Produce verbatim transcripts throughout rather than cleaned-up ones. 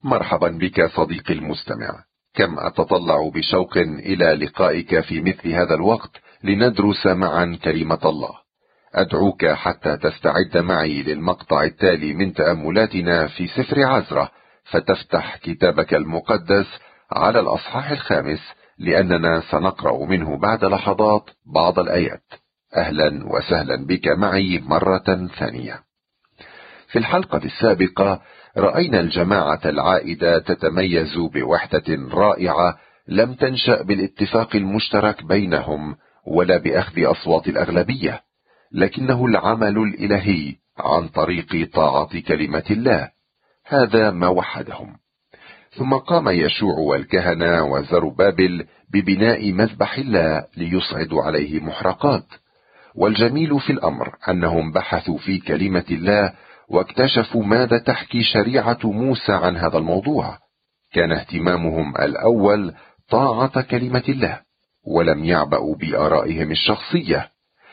مرحبا بك صديقي المستمع. كم أتطلع بشوق إلى لقائك في مثل هذا الوقت لندرس معا كلمة الله. أدعوك حتى تستعد معي للمقطع التالي من تأملاتنا في سفر عزرا، فتفتح كتابك المقدس على الأصحاح الخامس، لأننا سنقرأ منه بعد لحظات بعض الآيات. أهلا وسهلا بك معي مرة ثانية. في الحلقة السابقة رأينا الجماعة العائدة تتميز بوحدة رائعة لم تنشأ بالاتفاق المشترك بينهم ولا بأخذ أصوات الأغلبية، لكنه العمل الإلهي عن طريق طاعة كلمة الله. هذا ما وحدهم. ثم قام يشوع والكهنة وزربابل ببناء مذبح الله ليصعدوا عليه محرقات. والجميل في الأمر أنهم بحثوا في كلمة الله واكتشفوا ماذا تحكي شريعة موسى عن هذا الموضوع. كان اهتمامهم الأول طاعة كلمة الله، ولم يعبأوا بآرائهم الشخصية.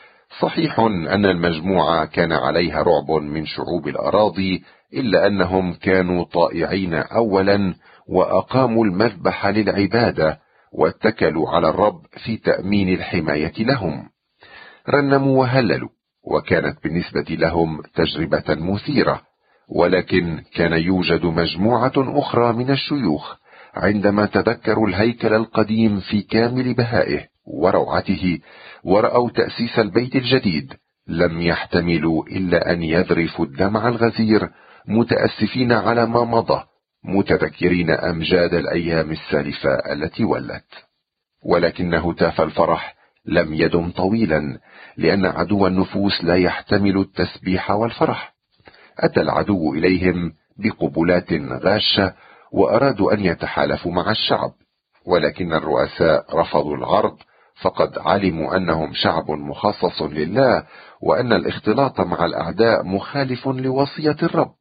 صحيح أن المجموعة كان عليها رعب من شعوب الأراضي، إلا أنهم كانوا طائعين أولا وأقاموا المذبح للعبادة، واتكلوا على الرب في تأمين الحماية لهم. رنموا وهللوا، وكانت بالنسبة لهم تجربة مثيرة. ولكن كان يوجد مجموعة أخرى من الشيوخ عندما تذكروا الهيكل القديم في كامل بهائه وروعته ورأوا تأسيس البيت الجديد، لم يحتملوا إلا أن يذرفوا الدمع الغزير، متأسفين على ما مضى، متذكرين أمجاد الأيام السالفة التي ولت. ولكن هتاف الفرح لم يدم طويلا، لأن عدو النفوس لا يحتمل التسبيح والفرح. أتى العدو إليهم بقبلات غاشة وأرادوا أن يتحالفوا مع الشعب، ولكن الرؤساء رفضوا العرض، فقد علموا أنهم شعب مخصص لله، وأن الاختلاط مع الأعداء مخالف لوصية الرب.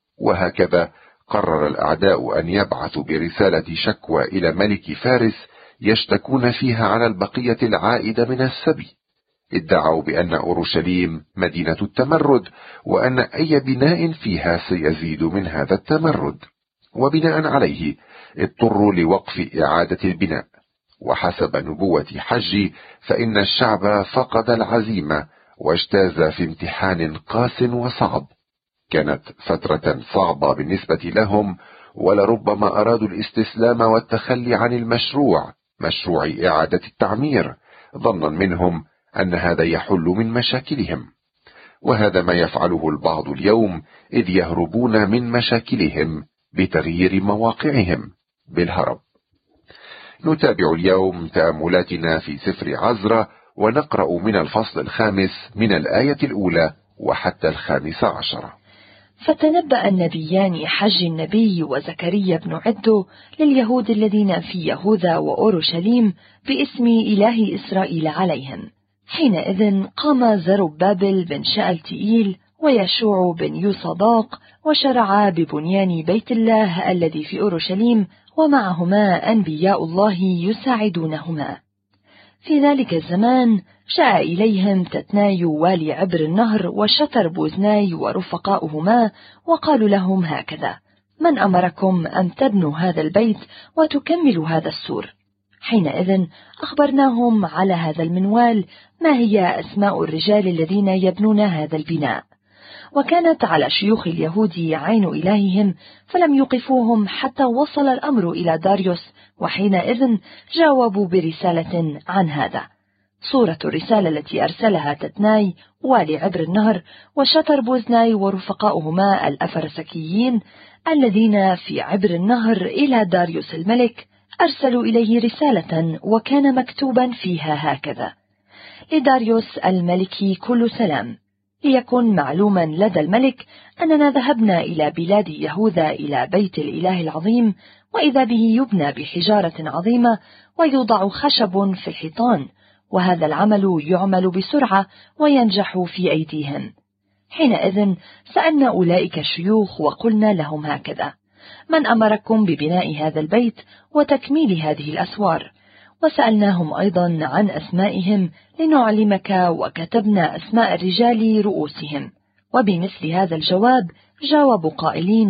وهكذا قرر الأعداء أن يبعثوا برسالة شكوى إلى ملك فارس يشتكون فيها على البقية العائدة من السبي. ادعوا بأن أورشليم مدينة التمرد، وأن أي بناء فيها سيزيد من هذا التمرد، وبناء عليه اضطروا لوقف إعادة البناء. وحسب نبوة حج فإن الشعب فقد العزيمة واجتاز في امتحان قاس وصعب. كانت فترة صعبة بالنسبة لهم، ولربما أرادوا الاستسلام والتخلي عن المشروع، مشروع إعادة التعمير، ظنا منهم أن هذا يحل من مشاكلهم. وهذا ما يفعله البعض اليوم، إذ يهربون من مشاكلهم بتغيير مواقعهم بالهرب. نتابع اليوم تأملاتنا في سفر عزرا، ونقرأ من الفصل الخامس من الآية الأولى وحتى الخامس عشر. فتنبأ النبيان حج النبي وزكريا بن عدو لليهود الذين في يهوذا وأورشليم باسم إله إسرائيل عليهم. حينئذ قام زربابل بن شألتئيل ويشوع بن يوصداق وشرعا ببنيان بيت الله الذي في أورشليم، ومعهما أنبياء الله يساعدونهما. في ذلك الزمان جاء إليهم تتناي والي عبر النهر وشتر بوزناي ورفقاؤهما، وقالوا لهم هكذا: من أمركم أن تبنوا هذا البيت وتكملوا هذا السور؟ حينئذ أخبرناهم على هذا المنوال ما هي أسماء الرجال الذين يبنون هذا البناء. وكانت على شيوخ اليهود عين إلههم، فلم يوقفوهم حتى وصل الأمر إلى داريوس، وحينئذ جاوبوا برسالة عن هذا. صورة الرسالة التي أرسلها تتناي والي عبر النهر وشتر بوزناي ورفقاؤهما الأفرسكيين الذين في عبر النهر إلى داريوس الملك، أرسلوا إليه رسالة وكان مكتوبا فيها هكذا: لداريوس الملك كل سلام. ليكن معلوما لدى الملك أننا ذهبنا إلى بلاد يهوذا إلى بيت الإله العظيم، وإذا به يبنى بحجارة عظيمة ويوضع خشب في الحيطان، وهذا العمل يعمل بسرعة وينجح في أيديهم. حينئذ سألنا أولئك الشيوخ وقلنا لهم هكذا: من أمركم ببناء هذا البيت وتكميل هذه الأسوار؟ وسألناهم أيضا عن أسمائهم لنعلمك، وكتبنا أسماء الرجال رؤوسهم. وبمثل هذا الجواب جاوبوا قائلين: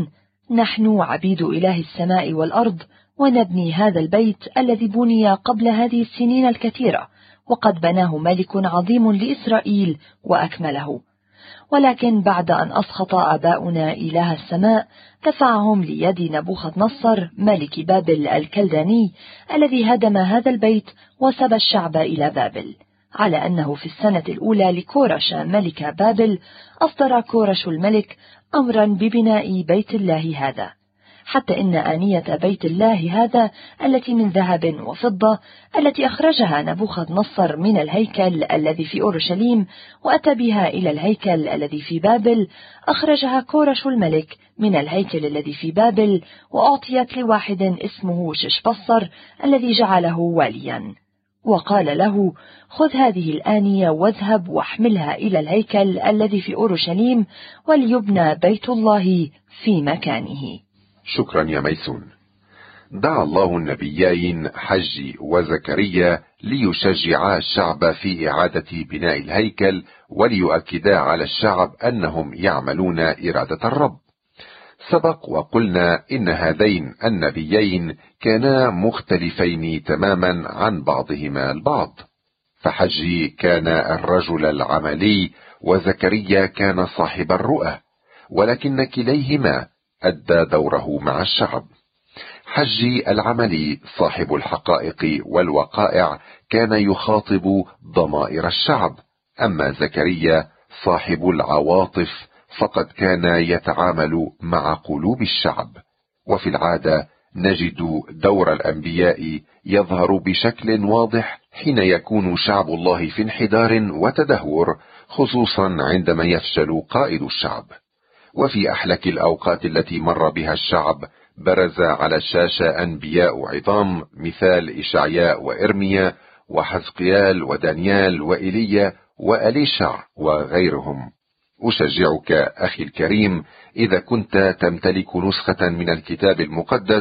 نحن عبيد إله السماء والأرض، ونبني هذا البيت الذي بني قبل هذه السنين الكثيرة، وقد بناه ملك عظيم لإسرائيل وأكمله. ولكن بعد أن أسخط آباؤنا إله السماء دفعهم ليد نبوخذ نصر ملك بابل الكلداني الذي هدم هذا البيت وسبى الشعب إلى بابل، على أنه في السنة الأولى لكورش ملك بابل أصدر كورش الملك أمرا ببناء بيت الله هذا، حتى إن آنية بيت الله هذا التي من ذهب وفضة التي أخرجها نبوخذ نصر من الهيكل الذي في أورشليم وأتى بها إلى الهيكل الذي في بابل، أخرجها كورش الملك من الهيكل الذي في بابل، وأعطيت لواحد اسمه ششبصر الذي جعله واليا، وقال له: خذ هذه الآنية واذهب واحملها إلى الهيكل الذي في أورشليم، وليبنى بيت الله في مكانه. شكرا يا ميسون. دعا الله النبيين حج وزكريا ليشجعا الشعب في إعادة بناء الهيكل، وليؤكدا على الشعب أنهم يعملون إرادة الرب. سبق وقلنا إن هذين النبيين كانا مختلفين تماما عن بعضهما البعض، فحجي كان الرجل العملي وزكريا كان صاحب الرؤى، ولكن كليهما أدى دوره مع الشعب. حجي العملي صاحب الحقائق والوقائع كان يخاطب ضمائر الشعب، أما زكريا صاحب العواطف فقد كان يتعامل مع قلوب الشعب. وفي العادة نجد دور الأنبياء يظهر بشكل واضح حين يكون شعب الله في انحدار وتدهور، خصوصا عندما يفشل قائد الشعب. وفي أحلك الأوقات التي مر بها الشعب برز على الشاشة أنبياء عظام مثال إشعياء وإرميا وحزقيال ودانيال وإيليا وأليشع وغيرهم. أشجعك أخي الكريم، إذا كنت تمتلك نسخة من الكتاب المقدس،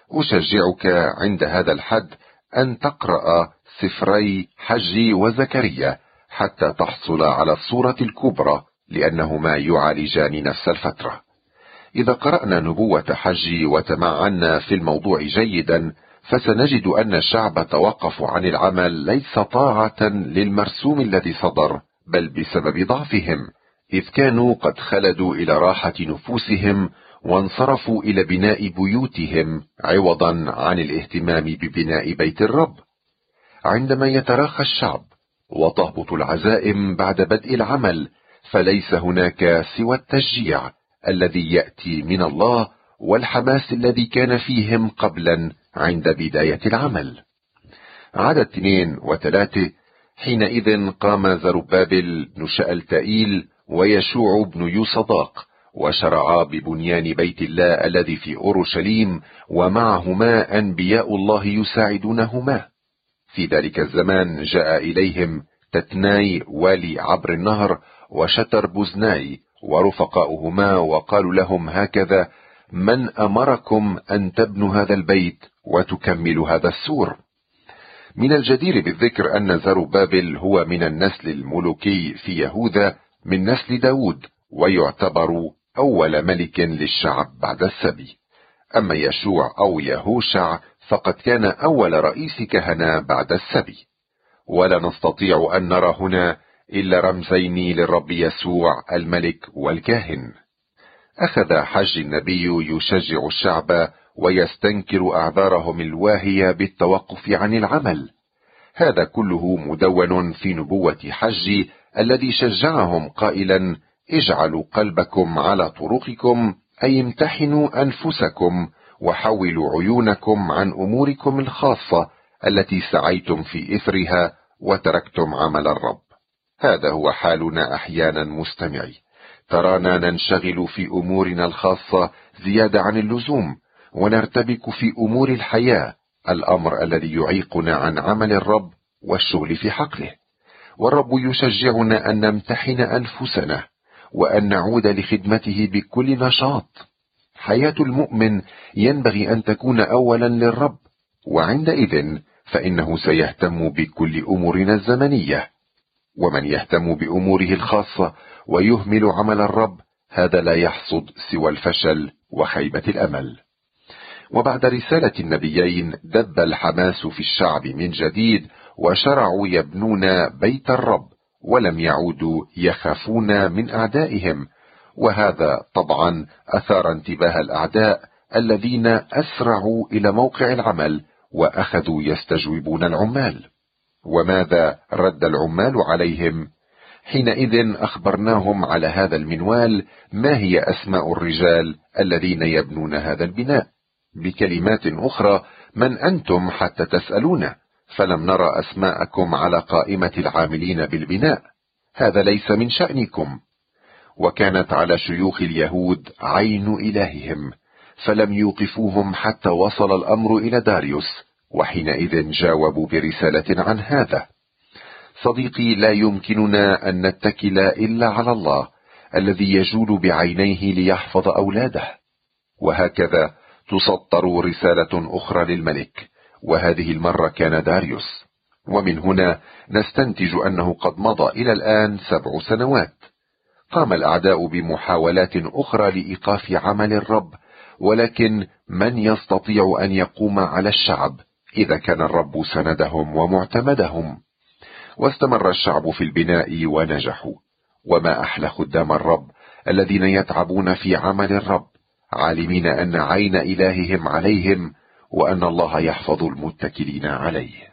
أشجعك عند هذا الحد أن تقرأ سفري حجي وزكريا حتى تحصل على الصورة الكبرى، لأنهما يعالجان نفس الفترة. إذا قرأنا نبوة حجي وتمعنا في الموضوع جيدا، فسنجد أن الشعب توقفوا عن العمل ليس طاعة للمرسوم الذي صدر، بل بسبب ضعفهم، إذ كانوا قد خلدوا إلى راحة نفوسهم وانصرفوا إلى بناء بيوتهم عوضا عن الاهتمام ببناء بيت الرب. عندما يتراخى الشعب وتهبط العزائم بعد بدء العمل، فليس هناك سوى التشجيع الذي يأتي من الله والحماس الذي كان فيهم قبلا عند بداية العمل. عدد اثنين وثلاثة: حينئذ قام زربابل بن شألتئيل ويشوع بن يوصداق وشرعا ببنيان بيت الله الذي في أورشليم، ومعهما أنبياء الله يساعدونهما. في ذلك الزمان جاء إليهم تتناي والي عبر النهر وشتر بوزناي ورفقاؤهما، وقالوا لهم هكذا: من أمركم أن تبنوا هذا البيت وتكملوا هذا السور؟ من الجدير بالذكر أن زربابل هو من النسل الملوكي في يهوذا من نسل داود، ويعتبر أول ملك للشعب بعد السبي. أما يشوع أو يهوشع فقد كان أول رئيس كهنة بعد السبي. ولا نستطيع أن نرى هنا إلا رمزين للرب يسوع الملك والكاهن. أخذ حج النبي يشجع الشعب ويستنكر أعذارهم الواهية بالتوقف عن العمل. هذا كله مدون في نبوة حج الذي شجعهم قائلا: اجعلوا قلبكم على طرقكم، أي امتحنوا أنفسكم وحولوا عيونكم عن أموركم الخاصة التي سعيتم في إثرها وتركتم عمل الرب. هذا هو حالنا أحيانا مستمعي، ترانا ننشغل في أمورنا الخاصة زيادة عن اللزوم، ونرتبك في أمور الحياة، الأمر الذي يعيقنا عن عمل الرب والشغل في حقله. والرب يشجعنا أن نمتحن أنفسنا وأن نعود لخدمته بكل نشاط. حياة المؤمن ينبغي أن تكون أولا للرب، وعندئذ فإنه سيهتم بكل أمورنا الزمنية. ومن يهتم بأموره الخاصة ويهمل عمل الرب، هذا لا يحصد سوى الفشل وخيبة الأمل. وبعد رسالة النبيين دب الحماس في الشعب من جديد، وشرعوا يبنون بيت الرب، ولم يعودوا يخافون من أعدائهم. وهذا طبعا أثار انتباه الأعداء الذين أسرعوا إلى موقع العمل وأخذوا يستجوبون العمال. وماذا رد العمال عليهم؟ حينئذ أخبرناهم على هذا المنوال ما هي أسماء الرجال الذين يبنون هذا البناء. بكلمات أخرى: من أنتم حتى تسألون؟ فلم نرى أسماءكم على قائمة العاملين بالبناء، هذا ليس من شأنكم. وكانت على شيوخ اليهود عين إلههم، فلم يوقفوهم حتى وصل الأمر إلى داريوس، وحينئذ جاوبوا برسالة عن هذا. صديقي، لا يمكننا أن نتكل إلا على الله الذي يجول بعينيه ليحفظ أولاده. وهكذا تسطر رسالة أخرى للملك، وهذه المرة كان داريوس. ومن هنا نستنتج أنه قد مضى إلى الآن سبع سنوات. قام الأعداء بمحاولات أخرى لإيقاف عمل الرب، ولكن من يستطيع أن يقوم على الشعب إذا كان الرب سندهم ومعتمدهم؟ واستمر الشعب في البناء ونجحوا. وما أحلى خدام الرب الذين يتعبون في عمل الرب، عالمين أن عين إلههم عليهم، وأن الله يحفظ المتكلين عليه.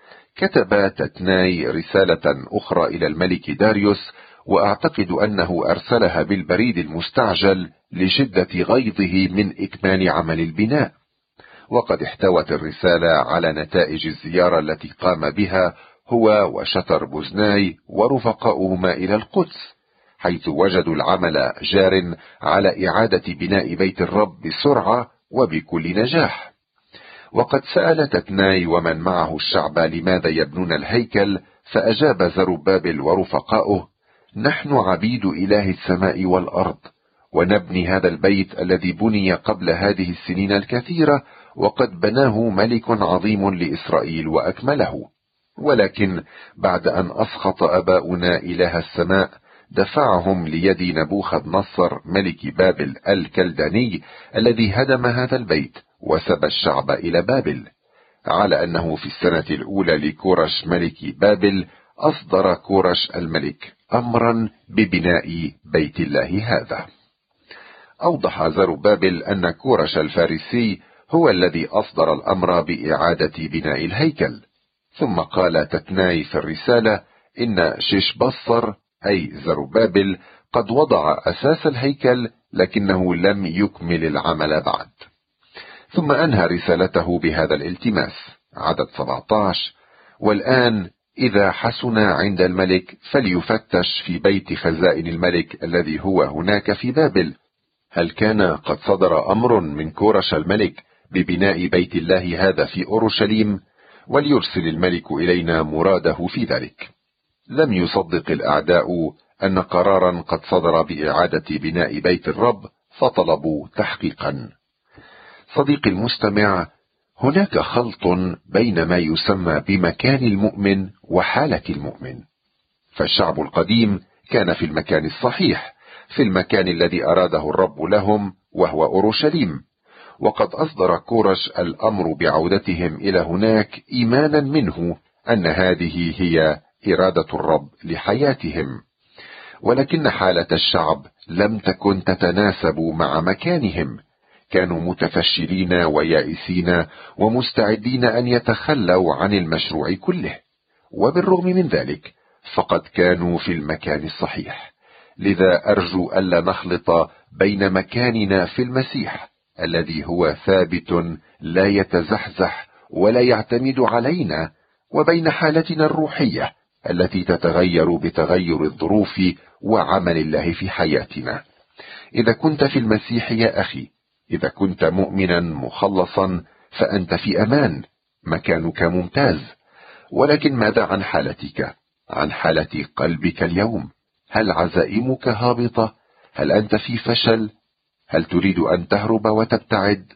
كتب تتناي رسالة أخرى إلى الملك داريوس، وأعتقد أنه أرسلها بالبريد المستعجل لشدة غيظه من إكمال عمل البناء. وقد احتوت الرسالة على نتائج الزيارة التي قام بها هو وشتر بوزناي ورفقاؤهما إلى القدس، حيث وجدوا العمل جار على إعادة بناء بيت الرب بسرعة وبكل نجاح. وقد سأل تتناي ومن معه الشعب لماذا يبنون الهيكل، فأجاب زربابل ورفقاؤه: نحن عبيد إله السماء والأرض، ونبني هذا البيت الذي بني قبل هذه السنين الكثيرة، وقد بناه ملك عظيم لإسرائيل وأكمله. ولكن بعد أن أسخط أباؤنا إله السماء، دفعهم ليد نبوخذ نصر ملك بابل الكلداني الذي هدم هذا البيت وسبى الشعب إلى بابل، على أنه في السنة الأولى لكورش ملك بابل أصدر كورش الملك أمرا ببناء بيت الله هذا. أوضح زربابل أن كورش الفارسي هو الذي أصدر الأمر بإعادة بناء الهيكل. ثم قال تتناي في الرسالة إن شيشبصر أي زربابل قد وضع أساس الهيكل، لكنه لم يكمل العمل بعد. ثم أنهى رسالته بهذا الالتماس، عدد سبعة عشر: والآن إذا حسن عند الملك فليفتش في بيت خزائن الملك الذي هو هناك في بابل، هل كان قد صدر أمر من كورش الملك ببناء بيت الله هذا في أورشليم؟ وليرسل الملك إلينا مراده في ذلك. لم يصدق الأعداء أن قرارا قد صدر بإعادة بناء بيت الرب، فطلبوا تحقيقا. صديقي المستمع، هناك خلط بين ما يسمى بمكان المؤمن وحالة المؤمن. فالشعب القديم كان في المكان الصحيح، في المكان الذي أراده الرب لهم، وهو أورشليم. وقد أصدر كورش الأمر بعودتهم إلى هناك إيمانا منه أن هذه هي إرادة الرب لحياتهم. ولكن حالة الشعب لم تكن تتناسب مع مكانهم، كانوا متفشلين ويائسين ومستعدين أن يتخلوا عن المشروع كله. وبالرغم من ذلك فقد كانوا في المكان الصحيح. لذا أرجو ألا نخلط بين مكاننا في المسيح الذي هو ثابت لا يتزحزح ولا يعتمد علينا، وبين حالتنا الروحية التي تتغير بتغير الظروف وعمل الله في حياتنا. إذا كنت في المسيح يا أخي، إذا كنت مؤمنا مخلصا، فأنت في أمان، مكانك ممتاز. ولكن ماذا عن حالتك؟ عن حالة قلبك اليوم؟ هل عزائمك هابطة؟ هل أنت في فشل؟ هل تريد أن تهرب وتبتعد؟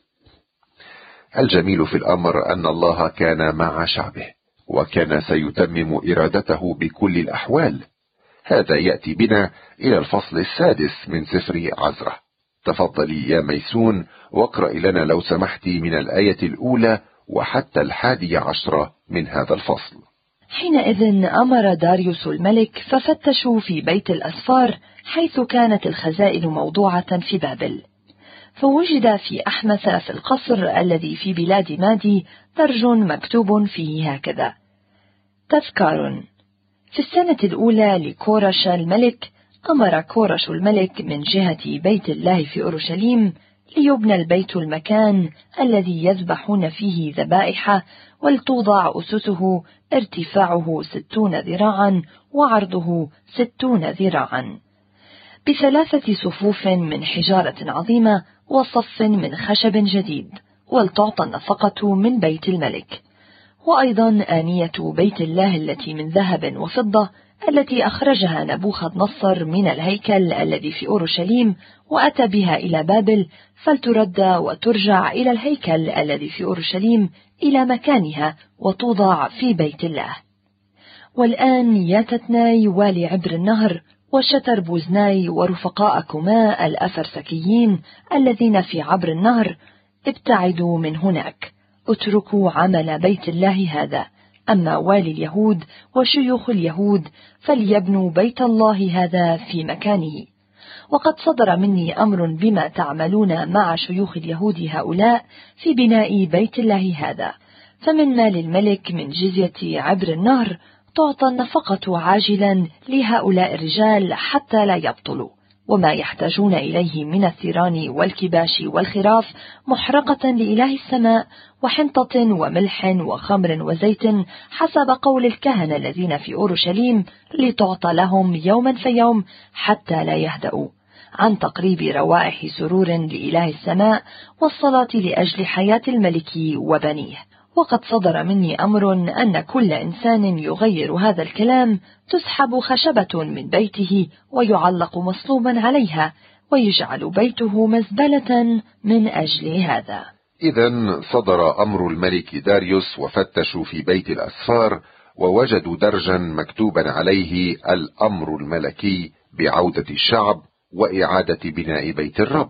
الجميل في الأمر أن الله كان مع شعبه، وكان سيتمم إرادته بكل الأحوال. هذا يأتي بنا إلى الفصل السادس من سفر عزرا. تفضلي يا ميسون واقرأي لنا لو سمحت من الآية الأولى وحتى الحادية عشرة من هذا الفصل. حينئذ أمر داريوس الملك ففتشوا في بيت الأسفار حيث كانت الخزائن موضوعة في بابل، فوجد في أحمس في القصر الذي في بلاد مادي درج مكتوب فيه هكذا: تذكار. في السنة الأولى لكورش الملك أمر كورش الملك من جهة بيت الله في أورشليم ليبنى البيت المكان الذي يذبحون فيه ذبائح، ولتوضع أسسه ارتفاعه ستون ذراعا وعرضه ستون ذراعا، بثلاثة صفوف من حجارة عظيمة وصف من خشب جديد، ولتعطى النفقة من بيت الملك. وأيضا آنية بيت الله التي من ذهب وفضة التي أخرجها نبوخذ نصر من الهيكل الذي في أورشليم وأتى بها إلى بابل، فلترد وترجع إلى الهيكل الذي في أورشليم إلى مكانها وتوضع في بيت الله. والآن يا تتناي والي عبر النهر وشتر بوزناي ورفقاءكما الأفرسكيين الذين في عبر النهر، ابتعدوا من هناك، اتركوا عمل بيت الله هذا. أما والي اليهود وشيوخ اليهود فليبنوا بيت الله هذا في مكانه. وقد صدر مني أمر بما تعملون مع شيوخ اليهود هؤلاء في بناء بيت الله هذا، فمن مال الملك من جزية عبر النهر تعطى النفقة عاجلا لهؤلاء الرجال حتى لا يبطلوا، وما يحتاجون إليه من الثيران والكباش والخراف محرقة لإله السماء، وحنطة وملح وخمر وزيت حسب قول الكهنة الذين في أورشليم، لتعطى لهم يوما فيوم حتى لا يهدأوا، عن تقريب روائح سرور لإله السماء والصلاة لأجل حياة الملك وبنيه. وقد صدر مني أمر أن كل إنسان يغير هذا الكلام تسحب خشبة من بيته ويعلق مصلوبا عليها، ويجعل بيته مزبلة من أجل هذا. إذن صدر أمر الملك داريوس وفتشوا في بيت الأسفار ووجدوا درجا مكتوبا عليه الأمر الملكي بعودة الشعب وإعادة بناء بيت الرب.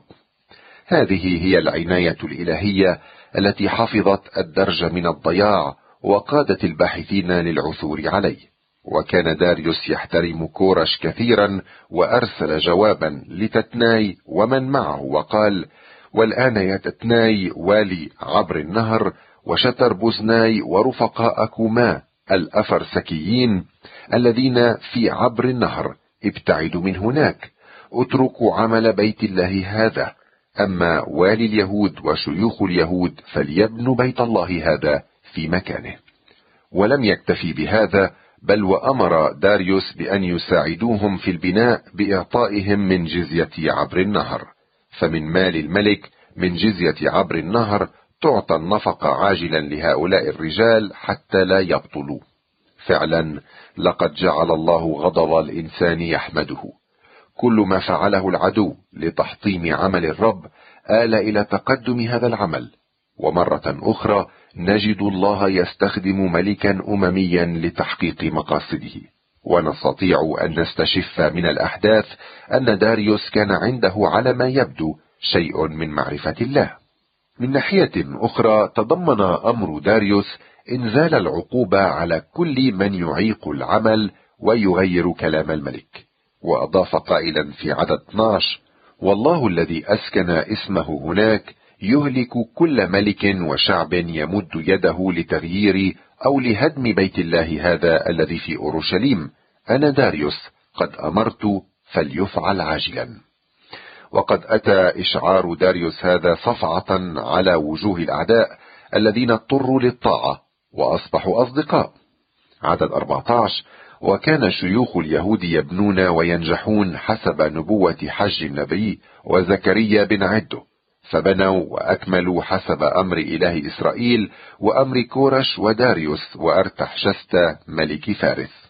هذه هي العناية الإلهية التي حفظت الدرج من الضياع وقادت الباحثين للعثور عليه. وكان داريوس يحترم كورش كثيرا، وأرسل جوابا لتتناي ومن معه وقال: والآن يا تتناي والي عبر النهر وشتر بوزناي ورفقاءكما الأفرسكيين الذين في عبر النهر، ابتعدوا من هناك، اتركوا عمل بيت الله هذا. أما والي اليهود وشيوخ اليهود فليبنوا بيت الله هذا في مكانه. ولم يكتفي بهذا، بل وأمر داريوس بأن يساعدوهم في البناء بإعطائهم من جزية عبر النهر. فمن مال الملك من جزية عبر النهر تعطى النفقة عاجلا لهؤلاء الرجال حتى لا يبطلوا. فعلا لقد جعل الله غضب الإنسان يحمده. كل ما فعله العدو لتحطيم عمل الرب آل إلى تقدم هذا العمل. ومرة أخرى نجد الله يستخدم ملكا أمميا لتحقيق مقاصده. ونستطيع أن نستشف من الأحداث أن داريوس كان عنده على ما يبدو شيء من معرفة الله. من ناحية أخرى تضمن أمر داريوس إنزال العقوبة على كل من يعيق العمل ويغير كلام الملك. وأضاف قائلا في عدد اثني عشر: والله الذي أسكن اسمه هناك يهلك كل ملك وشعب يمد يده لتغيير أو لهدم بيت الله هذا الذي في أورشليم. أنا داريوس قد أمرت فليفعل عاجلا. وقد أتى إشعار داريوس هذا صفعة على وجوه الأعداء الذين اضطروا للطاعة وأصبحوا أصدقاء. عدد أربعة عشر: وكان شيوخ اليهود يبنون وينجحون حسب نبوة حج النبي وزكريا بن عده، فبنوا وأكملوا حسب أمر إله إسرائيل وأمر كورش وداريوس وأرتحشست ملك فارس.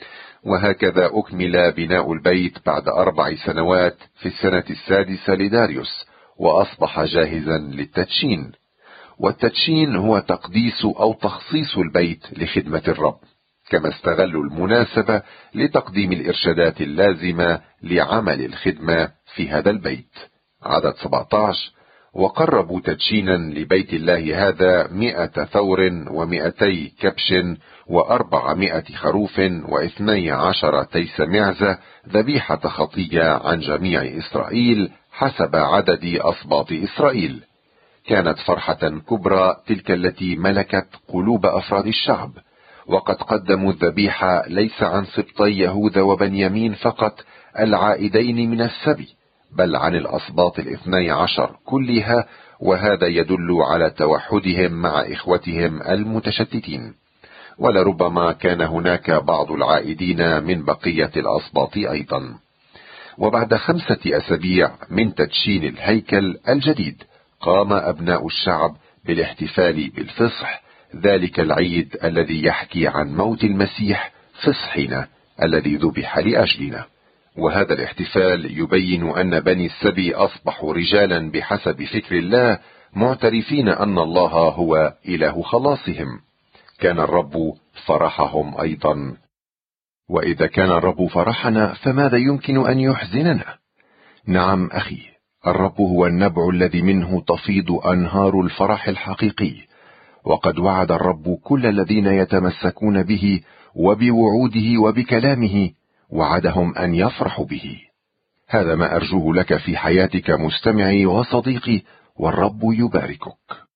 وهكذا أكمل بناء البيت بعد أربع سنوات في السنة السادسة لداريوس، وأصبح جاهزا للتدشين. والتدشين هو تقديس أو تخصيص البيت لخدمة الرب، كما استغلوا المناسبة لتقديم الإرشادات اللازمة لعمل الخدمة في هذا البيت. عدد سبعة عشر: وقربوا تدشينا لبيت الله هذا مئة ثور ومئتي كبش وأربعمائة خروف واثني عشر تيس معزة ذبيحة خطية عن جميع إسرائيل حسب عدد أصباط إسرائيل. كانت فرحة كبرى تلك التي ملكت قلوب أفراد الشعب، وقد قدموا الذبيحة ليس عن سبطي يهوذا وبنيامين فقط العائدين من السبي، بل عن الأسباط الاثني عشر كلها، وهذا يدل على توحدهم مع إخوتهم المتشتتين. ولربما كان هناك بعض العائدين من بقية الأسباط أيضا. وبعد خمسة أسابيع من تدشين الهيكل الجديد قام أبناء الشعب بالاحتفال بالفصح، ذلك العيد الذي يحكي عن موت المسيح فصحنا الذي ذبح لأجلنا. وهذا الاحتفال يبين أن بني السبي أصبحوا رجالا بحسب فكر الله، معترفين أن الله هو إله خلاصهم. كان الرب فرحهم أيضا. وإذا كان الرب فرحنا فماذا يمكن أن يحزننا؟ نعم أخي، الرب هو النبع الذي منه تفيض أنهار الفرح الحقيقي، وقد وعد الرب كل الذين يتمسكون به وبوعوده وبكلامه، وعدهم أن يفرحوا به. هذا ما أرجوه لك في حياتك مستمعي وصديقي، والرب يباركك.